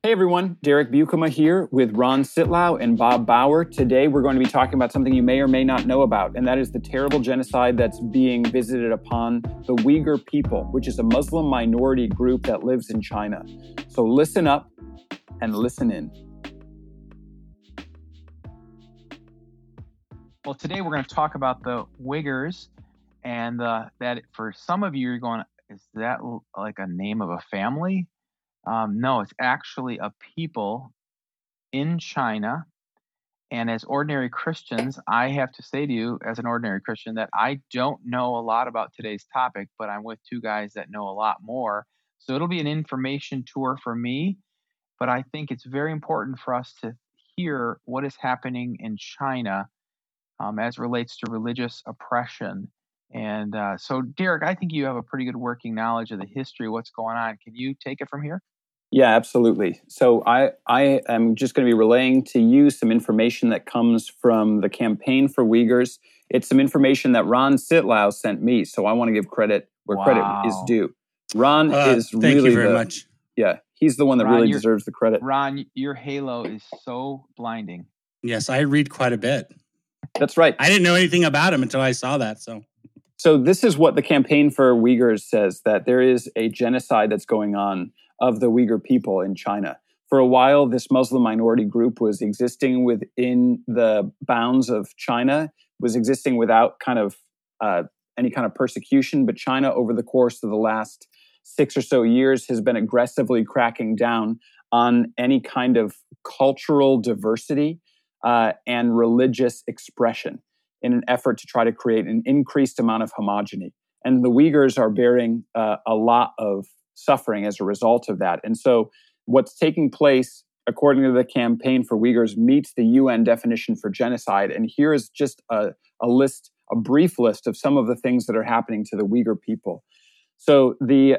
Hey everyone, Derek Buikema here with Ron Sitlow and Bob Bauer. Today we're going to be talking about something you may or may not know about, and that is the terrible genocide that's being visited upon the Uyghur people, which is a Muslim minority group that lives in China. So listen up and listen in. Well, today we're going to talk about the Uyghurs, and that for some of you, you're going, is that like a name of a family? No, it's actually a people in China. And as ordinary Christians, I have to say to you, as an ordinary Christian, that I don't know a lot about today's topic, but I'm with two guys that know a lot more. So it'll be an information tour for me, but I think it's very important for us to hear what is happening in China as relates to religious oppression. And so, Derek, I think you have a pretty good working knowledge of the history of what's going on. Can you take it from here? Yeah, absolutely. So I am just going to be relaying to you some information that comes from the Campaign for Uyghurs. It's some information that Ron Sitlow sent me, so I want to give credit where credit is due. Ron is really thank you very much. Yeah, he's the one that Ron, really deserves the credit. Ron, your halo is so blinding. Yes, I read quite a bit. That's right. I didn't know anything about him until I saw that. So this is what the Campaign for Uyghurs says, that there is a genocide that's going on of the Uyghur people in China. For a while, this Muslim minority group was existing within the bounds of China, was existing without any kind of persecution. But China, over the course of the last 6 or so years, has been aggressively cracking down on any kind of cultural diversity and religious expression in an effort to try to create an increased amount of homogeny. And the Uyghurs are bearing a lot of suffering as a result of that. And so what's taking place, according to the Campaign for Uyghurs, meets the UN definition for genocide. And here is just a brief list of some of the things that are happening to the Uyghur people. So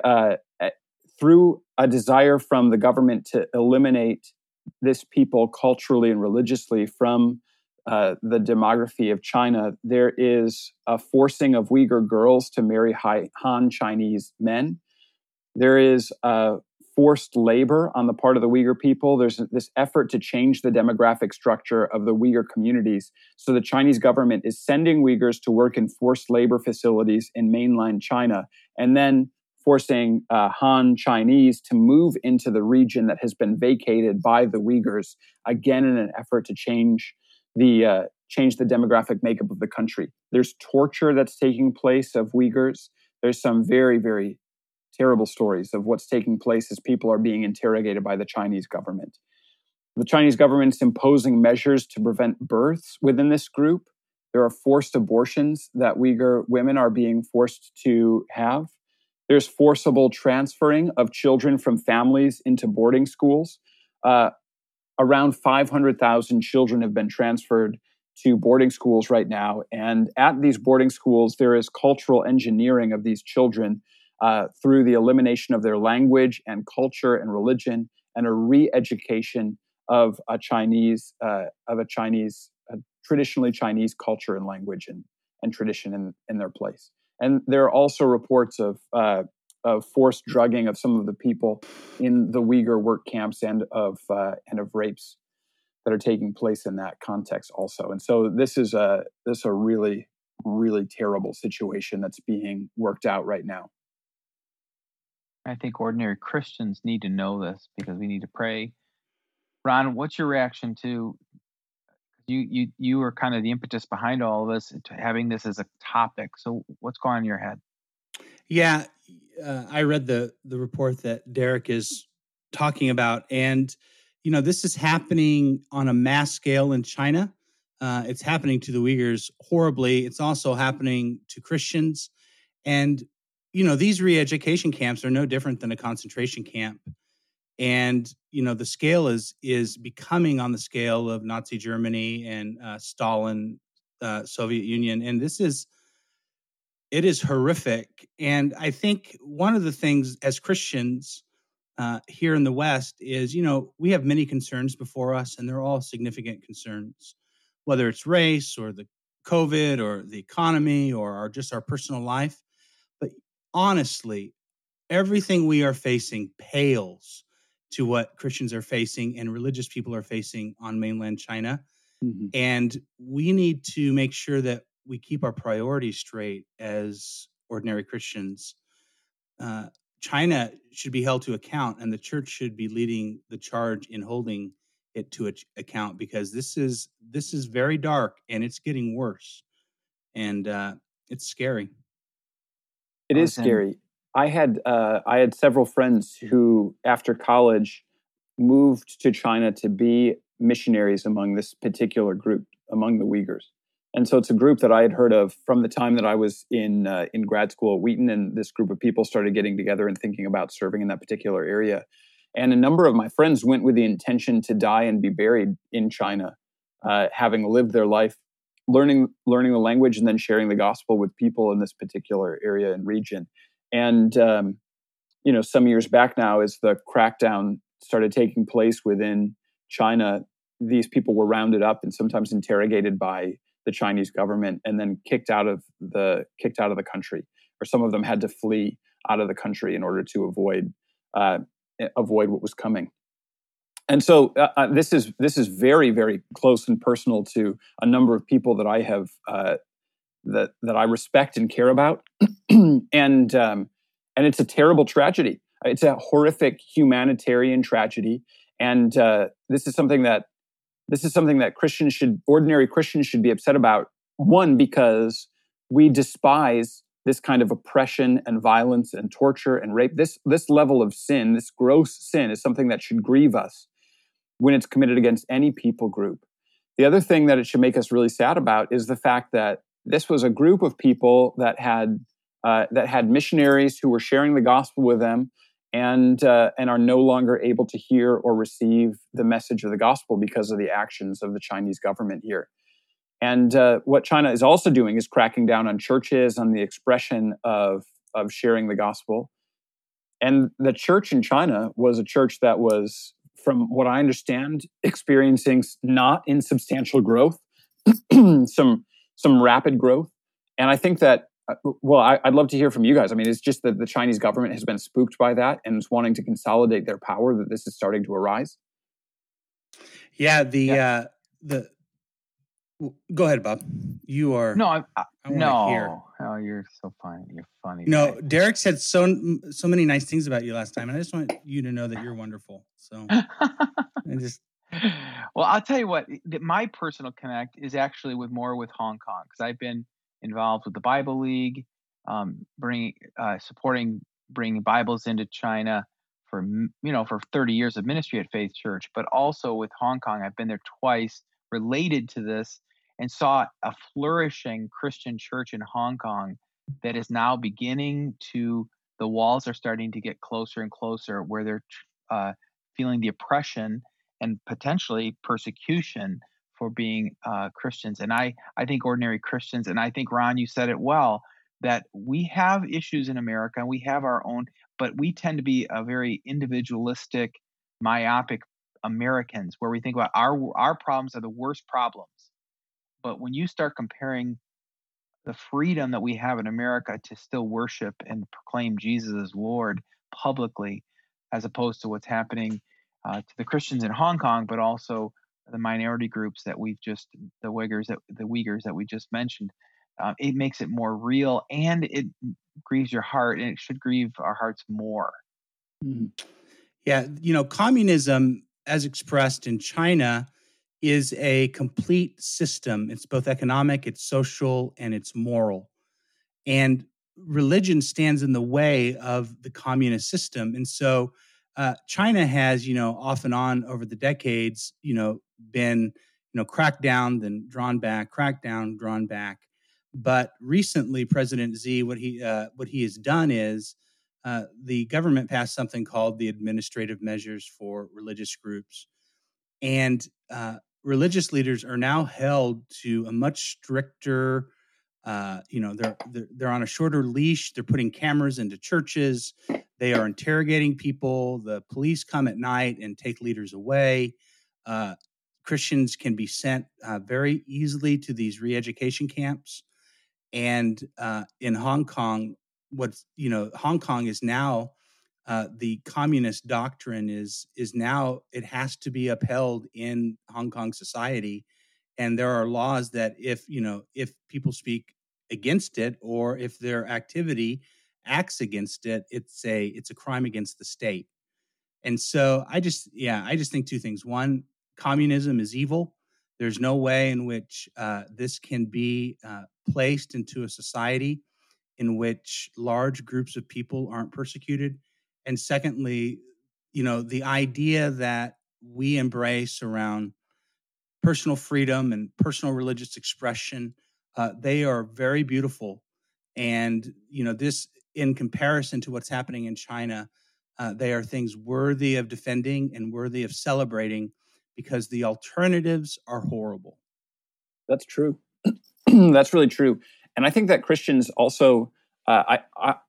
through a desire from the government to eliminate this people culturally and religiously from the demography of China, there is a forcing of Uyghur girls to marry Han Chinese men. There is forced labor on the part of the Uyghur people. There's this effort to change the demographic structure of the Uyghur communities. So the Chinese government is sending Uyghurs to work in forced labor facilities in mainland China, and then forcing Han Chinese to move into the region that has been vacated by the Uyghurs, again in an effort to change the demographic makeup of the country. There's torture that's taking place of Uyghurs. There's some very, very terrible stories of what's taking place as people are being interrogated by the Chinese government. The Chinese government is imposing measures to prevent births within this group. There are forced abortions that Uyghur women are being forced to have. There's forcible transferring of children from families into boarding schools. Around 500,000 children have been transferred to boarding schools right now. And at these boarding schools, there is cultural engineering of these children through the elimination of their language and culture and religion, and a re-education of a traditionally Chinese culture and language and tradition in their place. And there are also reports of forced drugging of some of the people in the Uyghur work camps and of rapes that are taking place in that context also. And so this is a really, really terrible situation that's being worked out right now. I think ordinary Christians need to know this because we need to pray. Ron, what's your reaction to you were kind of the impetus behind all of this, to having this as a topic. So what's going on in your head? Yeah, I read the report that Derek is talking about, and this is happening on a mass scale in China. It's happening to the Uyghurs horribly. It's also happening to Christians, and these re-education camps are no different than a concentration camp. And, the scale is becoming on the scale of Nazi Germany and Stalin, Soviet Union. And it is horrific. And I think one of the things as Christians here in the West is, we have many concerns before us, and they're all significant concerns, whether it's race or the COVID or the economy or just our personal life. But honestly, everything we are facing pales to what Christians are facing and religious people are facing on mainland China. Mm-hmm. And we need to make sure that we keep our priorities straight as ordinary Christians. China should be held to account, and the church should be leading the charge in holding it to account, because this is very dark and it's getting worse, and it's scary. It is scary. I had several friends who, after college, moved to China to be missionaries among this particular group, among the Uyghurs. And so it's a group that I had heard of from the time that I was in grad school at Wheaton, and this group of people started getting together and thinking about serving in that particular area. And a number of my friends went with the intention to die and be buried in China, having lived their life learning the language and then sharing the gospel with people in this particular area and region. And some years back now, as the crackdown started taking place within China, these people were rounded up and sometimes interrogated by the Chinese government and then kicked out of the country, or some of them had to flee out of the country in order to avoid what was coming. And so this is very, very close and personal to a number of people that I have that I respect and care about, and it's a terrible tragedy. It's a horrific humanitarian tragedy, and this is something that ordinary Christians should be upset about. One, because we despise this kind of oppression and violence and torture and rape. This level of sin, this gross sin, is something that should grieve us when it's committed against any people group. The other thing that it should make us really sad about is the fact that this was a group of people that had missionaries who were sharing the gospel with them, and are no longer able to hear or receive the message of the gospel because of the actions of the Chinese government here. And what China is also doing is cracking down on churches, on the expression of sharing the gospel. And the church in China was a church that was, from what I understand, experiencing not insubstantial growth, some rapid growth. And I think that, I'd love to hear from you guys. I mean, it's just that the Chinese government has been spooked by that and is wanting to consolidate their power, that this is starting to arise. Yeah, go ahead, Bob. You are... No, I want to hear. Oh, you're so funny. You're funny. No, guy. Derek said so many nice things about you last time, and I just want you to know that you're wonderful. So Well, I'll tell you what, my personal connect is actually with Hong Kong, because I've been involved with the Bible League, supporting bringing Bibles into China for 30 years of ministry at Faith Church, but also with Hong Kong. I've been there twice related to this, and saw a flourishing Christian church in Hong Kong that is now beginning to, the walls are starting to get closer and closer, where they're feeling the oppression and potentially persecution for being Christians. And I think ordinary Christians, and I think, Ron, you said it well, that we have issues in America, and we have our own, but we tend to be a very individualistic, myopic Americans, where we think about our problems are the worst problems. But when you start comparing the freedom that we have in America to still worship and proclaim Jesus as Lord publicly, as opposed to what's happening to the Christians in Hong Kong, but also the minority groups that the Uyghurs that we just mentioned, it makes it more real, and it grieves your heart, and it should grieve our hearts more. Mm-hmm. Yeah, communism, as expressed in China, is a complete system. It's both economic, it's social, and it's moral. And religion stands in the way of the communist system. And so China has, off and on over the decades, been, cracked down, then drawn back, cracked down, drawn back. But recently, President Xi, what he has done is the government passed something called the Administrative Measures for Religious Groups. And religious leaders are now held to a much stricter, they're on a shorter leash. They're putting cameras into churches. They are interrogating people. The police come at night and take leaders away. Christians can be sent very easily to these re-education camps. And in Hong Kong, Hong Kong is now the communist doctrine is now, it has to be upheld in Hong Kong society, and there are laws that if people speak against it, or if their activity acts against it, it's a crime against the state. And so I just think two things. One, communism is evil. There's no way in which this can be placed into a society in which large groups of people aren't persecuted. And secondly, the idea that we embrace around personal freedom and personal religious expression, they are very beautiful. And, this, in comparison to what's happening in China, they are things worthy of defending and worthy of celebrating, because the alternatives are horrible. That's true. That's really true. And I think that Christians also, I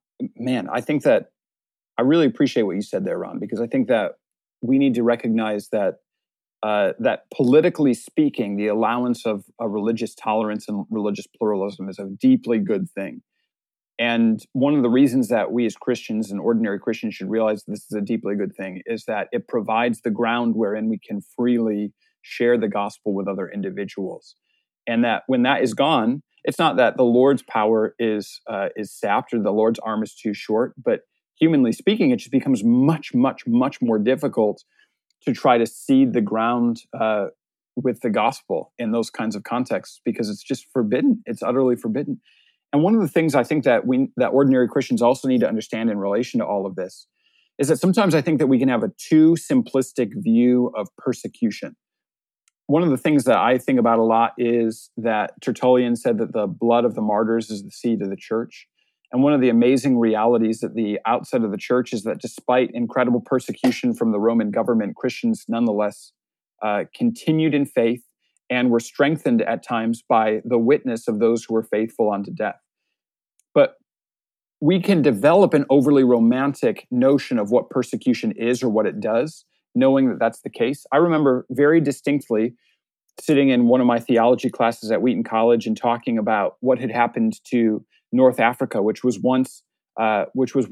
think that I really appreciate what you said there, Ron, because I think that we need to recognize that that politically speaking, the allowance of a religious tolerance and religious pluralism is a deeply good thing. And one of the reasons that we as Christians and ordinary Christians should realize this is a deeply good thing is that it provides the ground wherein we can freely share the gospel with other individuals. And that when that is gone, it's not that the Lord's power is sapped or the Lord's arm is too short, but humanly speaking, it just becomes much, much, much more difficult to try to seed the ground with the gospel in those kinds of contexts, because it's just forbidden. It's utterly forbidden. And one of the things I think that ordinary Christians also need to understand in relation to all of this is that sometimes I think that we can have a too simplistic view of persecution. One of the things that I think about a lot is that Tertullian said that the blood of the martyrs is the seed of the church. And one of the amazing realities at the outset of the church is that despite incredible persecution from the Roman government, Christians nonetheless continued in faith and were strengthened at times by the witness of those who were faithful unto death. But we can develop an overly romantic notion of what persecution is or what it does, knowing that that's the case. I remember very distinctly sitting in one of my theology classes at Wheaton College and talking about what had happened to North Africa, which was once a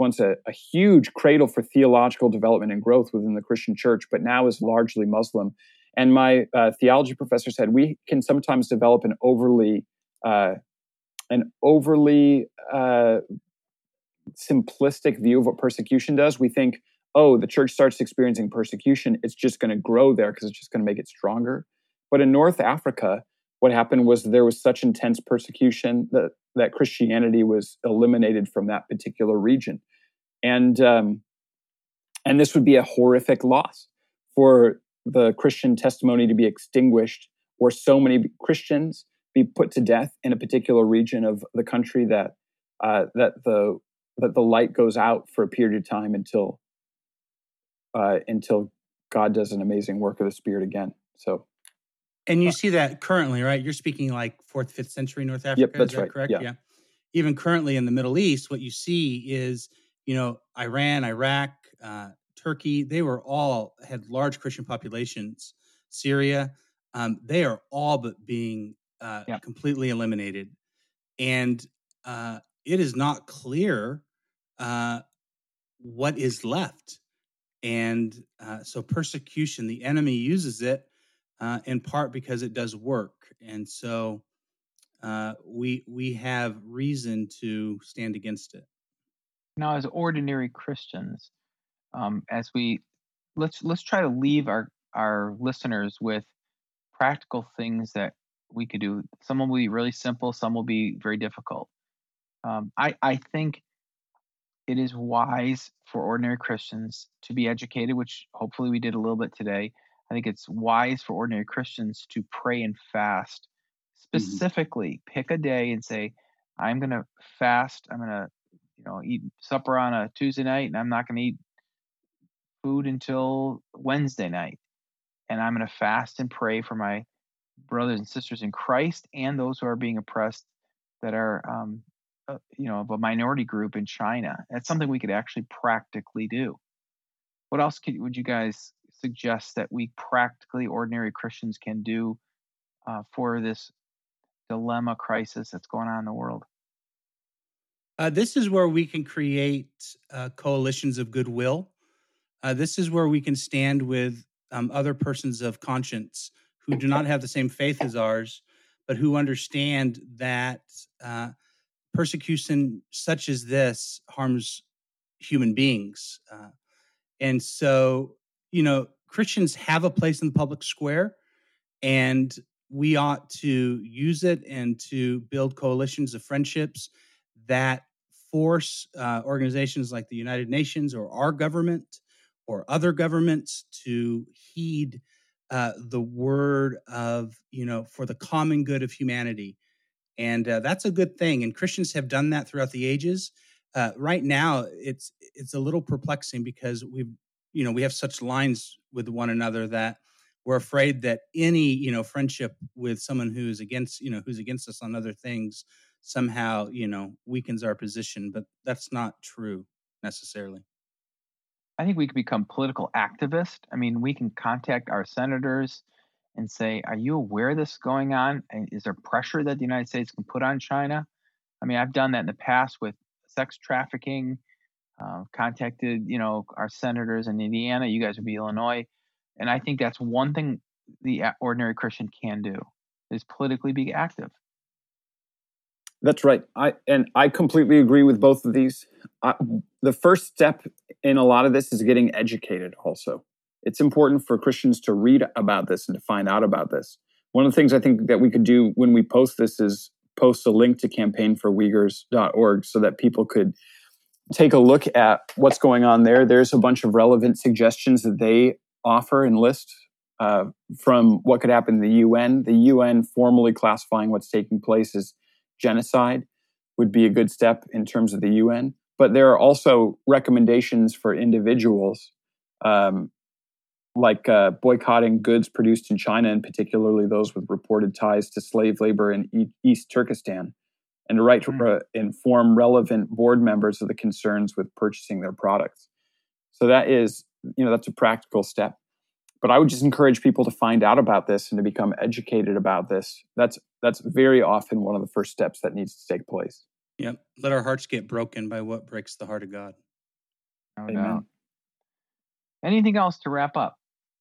huge cradle for theological development and growth within the Christian church, but now is largely Muslim. And my theology professor said we can sometimes develop an overly simplistic view of what persecution does. We think, oh, the church starts experiencing persecution, it's just going to grow there because it's just going to make it stronger. But in North Africa, what happened was there was such intense persecution that Christianity was eliminated from that particular region. And this would be a horrific loss for the Christian testimony to be extinguished, or so many Christians be put to death in a particular region of the country that the light goes out for a period of time until God does an amazing work of the Spirit again. So, and you see that currently, right? You're speaking like 4th, 5th century North Africa. Yep, that's is that right. Correct? Yeah. Even currently in the Middle East, what you see is, Iran, Iraq, Turkey, they had large Christian populations. Syria, they are all but being completely eliminated. And it is not clear what is left. And so persecution, the enemy uses it in part because it does work. And so we have reason to stand against it. Now, as ordinary Christians, let's try to leave our listeners with practical things that we could do. Some will be really simple, some will be very difficult. I think it is wise for ordinary Christians to be educated, which hopefully we did a little bit today. I think it's wise for ordinary Christians to pray and fast. Specifically, pick a day and say, I'm going to fast. I'm going to eat supper on a Tuesday night, and I'm not going to eat food until Wednesday night. And I'm going to fast and pray for my brothers and sisters in Christ and those who are being oppressed that are, of a minority group in China. That's something we could actually practically do. What else would you guys suggest that we practically, ordinary Christians, can do for this dilemma crisis that's going on in the world? This is where we can create coalitions of goodwill. This is where we can stand with other persons of conscience who do not have the same faith as ours, but who understand that persecution such as this harms human beings. And so, Christians have a place in the public square, and we ought to use it and to build coalitions of friendships that force organizations like the United Nations or our government or other governments to heed the word of, for the common good of humanity. And that's a good thing. And Christians have done that throughout the ages. Right now, it's a little perplexing because we have such lines with one another that we're afraid that any friendship with someone who's against us on other things somehow weakens our position. But that's not true necessarily. I think we could become political activists. I mean, we can contact our senators and say, are you aware of this going on? And is there pressure that the United States can put on China? I mean, I've done that in the past with sex trafficking, contacted, our senators in Indiana, you guys would be Illinois. And I think that's one thing the ordinary Christian can do, is politically be active. That's right. I completely agree with both of these. The first step in a lot of this is getting educated also. It's important for Christians to read about this and to find out about this. One of the things I think that we could do when we post this is post a link to campaignforuyghurs.org so that people could take a look at what's going on there. There's a bunch of relevant suggestions that they offer and list from what could happen in the UN. The UN formally classifying what's taking place as genocide would be a good step in terms of the UN. But there are also recommendations for individuals, like boycotting goods produced in China, and particularly those with reported ties to slave labor in East Turkestan, and to write to inform relevant board members of the concerns with purchasing their products. So that is, that's a practical step. But I would just encourage people to find out about this and to become educated about this. That's very often one of the first steps that needs to take place. Yep. Let our hearts get broken by what breaks the heart of God. No doubt. Anything else to wrap up?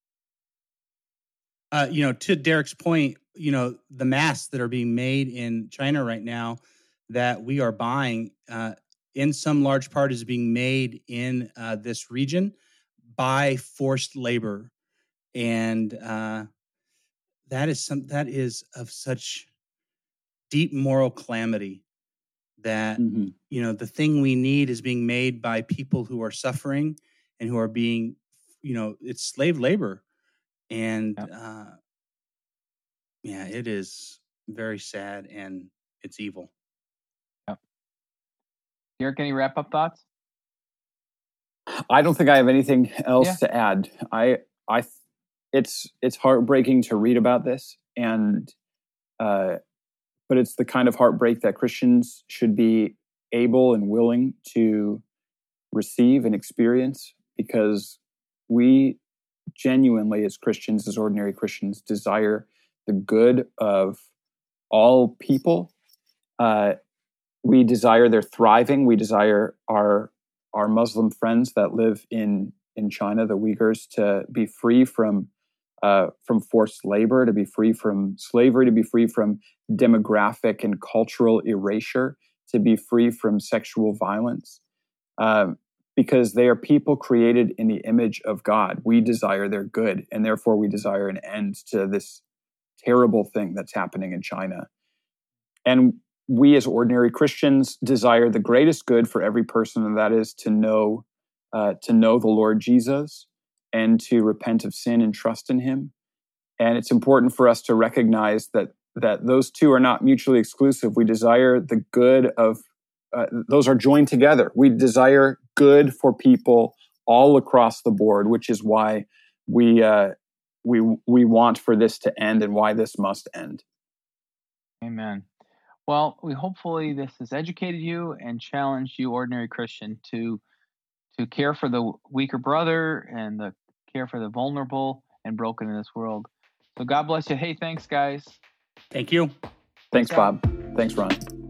To Derek's point, the masks that are being made in China right now that we are buying, in some large part is being made in this region by forced labor. And that is of such deep moral calamity that, the thing we need is being made by people who are suffering and who are being, it's slave labor. And it is very sad and it's evil. Yep. Derek, any wrap-up thoughts? I don't think I have anything else to add. It's heartbreaking to read about this, and but it's the kind of heartbreak that Christians should be able and willing to receive and experience, because we genuinely, as Christians, as ordinary Christians, desire the good of all people. We desire their thriving. We desire our Muslim friends that live in China, the Uyghurs, to be free from forced labor, to be free from slavery, to be free from demographic and cultural erasure, to be free from sexual violence. Because they are people created in the image of God. We desire their good, and therefore we desire an end to this terrible thing that's happening in China. And we as ordinary Christians desire the greatest good for every person, and that is to know the Lord Jesus and to repent of sin and trust in him. And it's important for us to recognize that those two are not mutually exclusive. We desire the good of those are joined together. We desire good for people all across the board, which is why we want for this to end and why this must end. Amen. Well, hopefully this has educated you and challenged you, ordinary Christian, to care for the weaker brother and the care for the vulnerable and broken in this world. So God bless you. Hey, thanks, guys. Thank you. Thanks, Bob. Thanks, Ron.